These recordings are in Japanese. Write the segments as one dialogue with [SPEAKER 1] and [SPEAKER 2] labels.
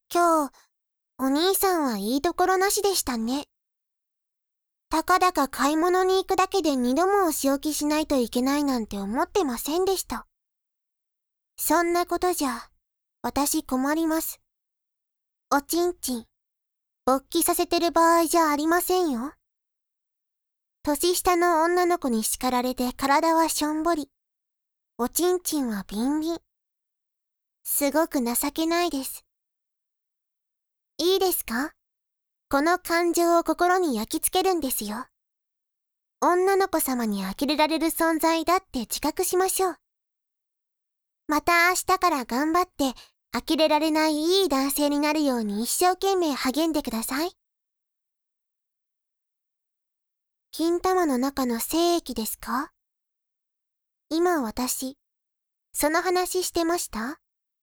[SPEAKER 1] 今日、お兄さんはいいところなしでしたね。たかだか買い物に行くだけで2度もお仕置きしないといけないなんて思ってませんでした。そんなことじゃ、私困ります。おちんちん、勃起させてる場合じゃありませんよ。年下の女の子に叱られて体はしょんぼり。おちんちんはビンビン。すごく情けないです。いいですか？この感情を心に焼き付けるんですよ。女の子様に呆れられる存在だって自覚しましょう。また明日から頑張って呆れられないいい男性になるように一生懸命励んでください。金玉の中の精液ですか？今私、その話してました？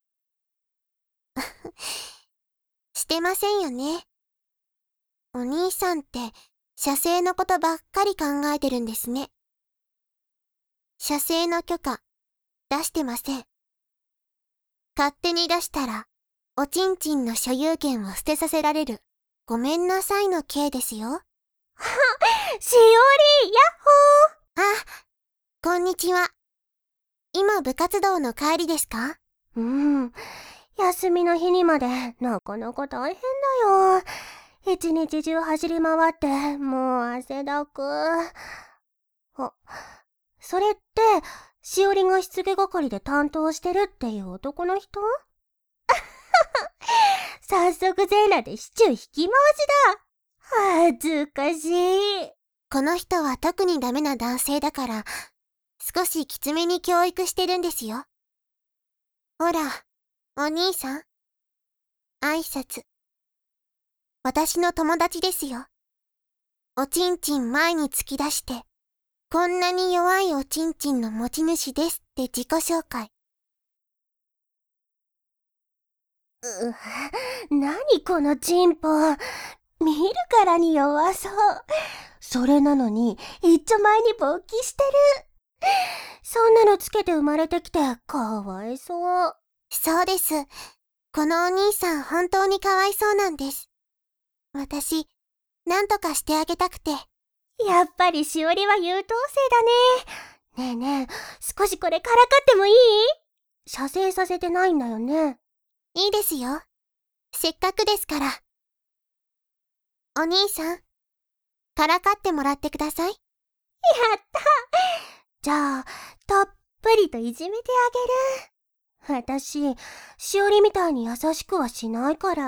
[SPEAKER 1] してませんよね。お兄さんって射精のことばっかり考えてるんですね。射精の許可出してません。勝手に出したらおちんちんの所有権を捨てさせられるごめんなさいの刑ですよ。
[SPEAKER 2] しおり、やっ
[SPEAKER 1] あ、こんにちは。今部活動の帰りですか？
[SPEAKER 2] 休みの日にまでなかなか大変だよ。一日中走り回ってもう汗だく。それってしおりがしつけ係で担当してるっていう男の人？早速全裸でシチュー引き回しだ。恥ずかしい。
[SPEAKER 1] この人は特にダメな男性だから少しきつめに教育してるんですよ。ほら、お兄さん。挨拶。私の友達ですよ。おちんちん前に突き出して、こんなに弱いおちんちんの持ち主ですって自己紹介。
[SPEAKER 2] 何このチンポ。見るからに弱そう。それなのに一丁前に勃起してる。そんなのつけて生まれてきてかわいそう。
[SPEAKER 1] そうです。このお兄さん本当にかわいそうなんです。私、なんとかしてあげたくて。
[SPEAKER 2] やっぱりしおりは優等生だね。ねえねえ、少しこれからかってもいい？射精させてないんだよね。
[SPEAKER 1] いいですよ。せっかくですから。お兄さん、からかってもらってください。やっ
[SPEAKER 2] た。じゃあ、たっぷりといじめてあげる。私、しおりみたいに優しくはしないから。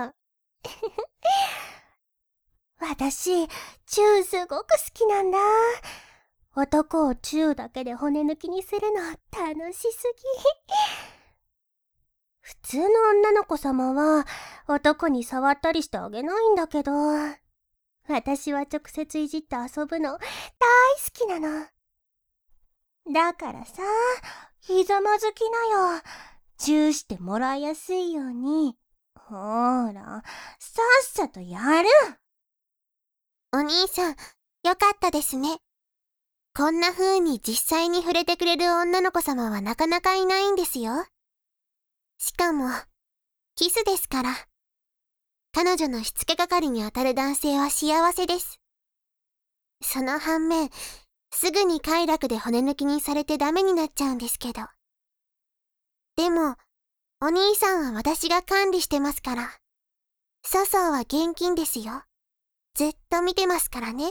[SPEAKER 2] 私、チューすごく好きなんだ。男をチューだけで骨抜きにするの楽しすぎ。普通の女の子様は男に触ったりしてあげないんだけど、私は直接いじって遊ぶの大好きなの。だからさ、ひざまずきなよ。チューしてもらいやすいように。ほら、さっさとやる。
[SPEAKER 1] お兄さん、よかったですね。こんな風に実際に触れてくれる女の子様はなかなかいないんですよ。しかも、キスですから。彼女のしつけ係に当たる男性は幸せです。その反面、すぐに快楽で骨抜きにされてダメになっちゃうんですけど。でも、お兄さんは私が管理してますから。粗相は厳禁ですよ。ずっと見てますからね。
[SPEAKER 2] よく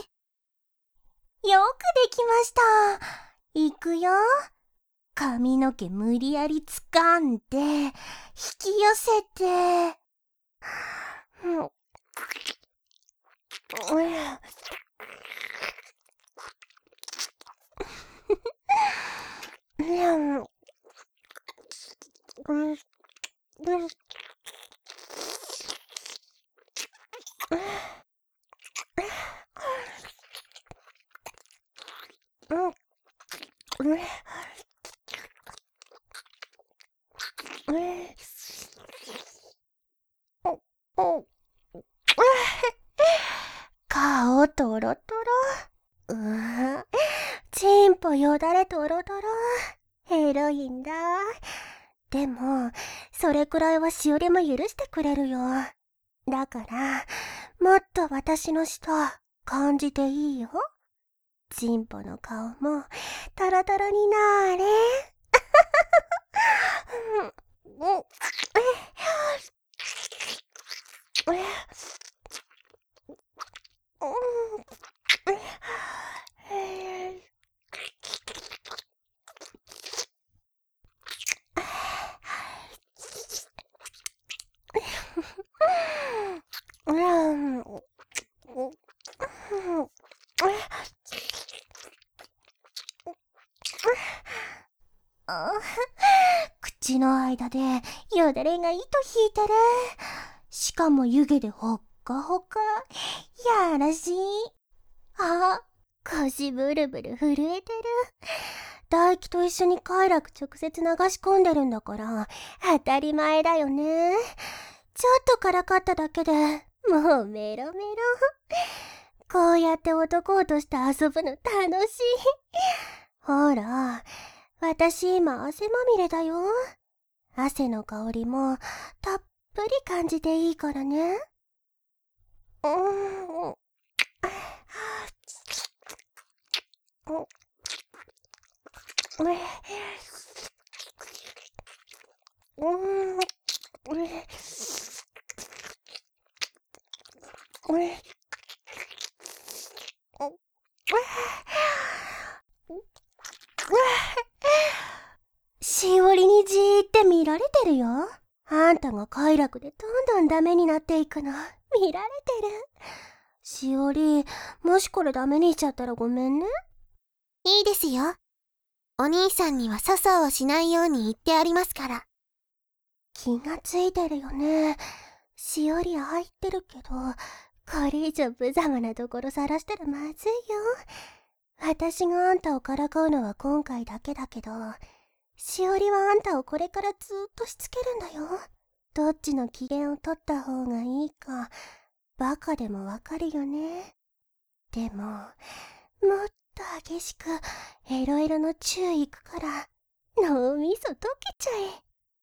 [SPEAKER 2] できました。いくよ。髪の毛無理やり掴んで、引き寄せて。顔トロトロ。チンポよだれトロトロ。エロいんだ。でも、それくらいはしおりも許してくれるよ。 だから、もっと私の舌、感じていいよ。チンポの顔も、タラタラになーれ。口の間でよだれが糸引いてる。しかも湯気でほっかほか。やらしい。あ、腰ブルブル震えてる。唾液と一緒に快楽直接流し込んでるんだから当たり前だよね。ちょっとからかっただけでもうメロメロ。こうやって男として遊ぶの楽しい。ほら、私今汗まみれだよ。汗の香りもたっぷり感じていいからね。しおりにじーって見られてるよ。あんたが快楽でどんどんダメになっていくの見られてる。しおり、もしこれダメにしちゃったらごめんね。
[SPEAKER 1] いいですよ。お兄さんには粗相をしないように言ってありますから。
[SPEAKER 2] 気がついてるよね。しおり入ってるけど、これ以上無様なところさらしたらまずいよ。私があんたをからかうのは今回だけだけど、しおりはあんたをこれからずっとしつけるんだよ。どっちの機嫌を取った方がいいか、バカでもわかるよね。でも、もっと激しくエロエロのチューいくから、脳みそ溶けちゃえ。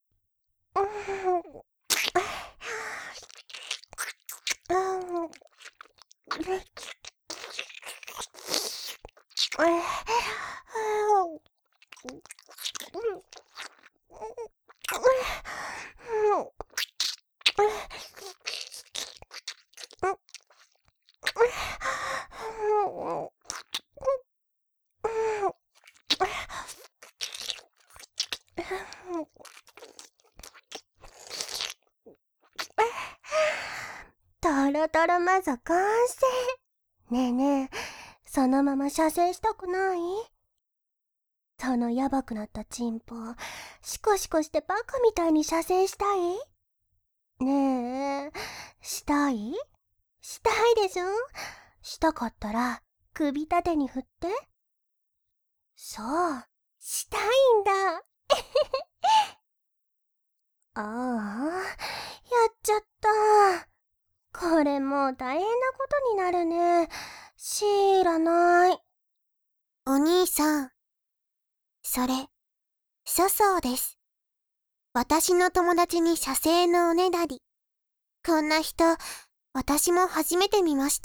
[SPEAKER 2] トロトロマゾ完成。ねえねえ、そのまま射精したくない？そのヤバくなったチンポ、シコシコしてバカみたいに射精したい？ねえ、したい？したいでしょ？したかったら首縦に振って。そう、したいんだ。ああ、やっちゃった。これもう大変なことになるね。知らない。
[SPEAKER 1] お兄さん、それ、粗相です。私の友達に射精のおねだり。こんな人、私も初めて見ました。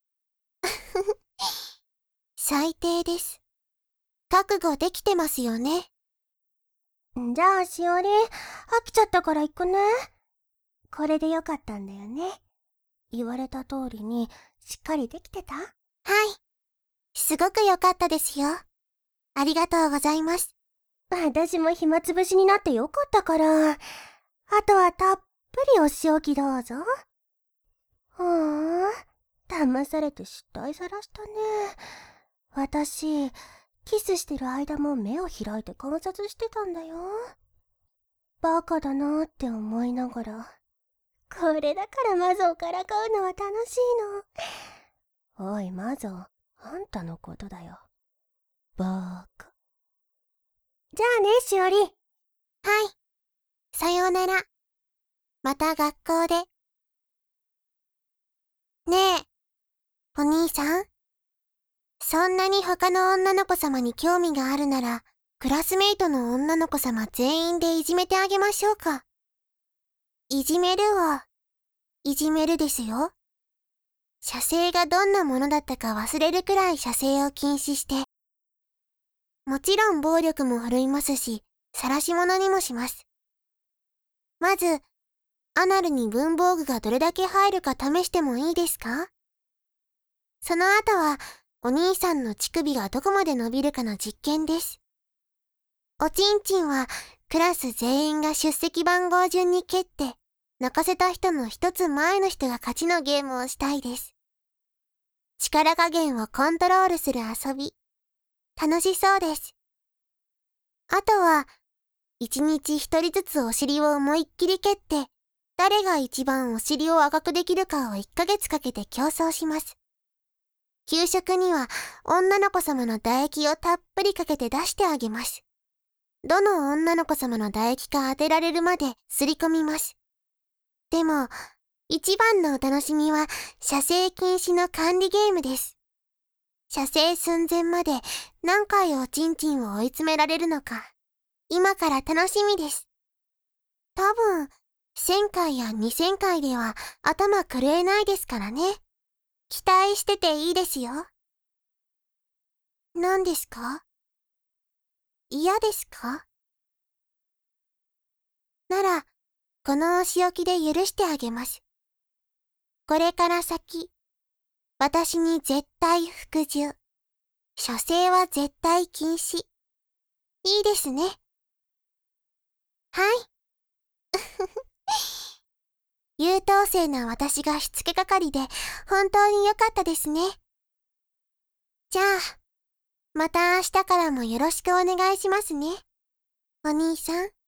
[SPEAKER 1] 最低です。覚悟できてますよね。
[SPEAKER 2] じゃあしおり、飽きちゃったから行くね。これでよかったんだよね。言われた通りにしっかりできてた？
[SPEAKER 1] はい。すごく良かったですよ。ありがとうございます。
[SPEAKER 2] 私も暇つぶしになってよかったから。あとはたっぷりお仕置きどうぞ。騙されて失態さらしたね。私、キスしてる間も目を開いて観察してたんだよ。バカだなーって思いながら。これだからマゾをからかうのは楽しいの。おいマゾ、あんたのことだよ。バーカ。じゃあね、しおり。
[SPEAKER 1] はい。さようなら。また学校で。ねえ、お兄さん。そんなに他の女の子様に興味があるなら、クラスメイトの女の子様全員でいじめてあげましょうか。いじめるをいじめるですよ。射精がどんなものだったか忘れるくらい射精を禁止して、もちろん暴力も振るいますし、晒し者にもします。まず、アナルに文房具がどれだけ入るか試してもいいですか？その後は、お兄さんの乳首がどこまで伸びるかの実験です。おちんちんは、クラス全員が出席番号順に蹴って、泣かせた人の一つ前の人が勝ちのゲームをしたいです。力加減をコントロールする遊び。楽しそうです。あとは、一日一人ずつお尻を思いっきり蹴って、誰が一番お尻を赤くできるかを1ヶ月かけて競争します。給食には女の子様の唾液をたっぷりかけて出してあげます。どの女の子様の唾液か当てられるまですり込みます。でも、一番のお楽しみは射精禁止の管理ゲームです。射精寸前まで何回おちんちんを追い詰められるのか、今から楽しみです。多分、1000回や2000回では頭震えないですからね。期待してていいですよ。何ですか？嫌ですか？なら、このお仕置きで許してあげます。これから先、私に絶対服従。射精は絶対禁止。いいですね。はい。優等生な私がしつけ係で本当に良かったですね。じゃあ、また明日からもよろしくお願いしますね。お兄さん。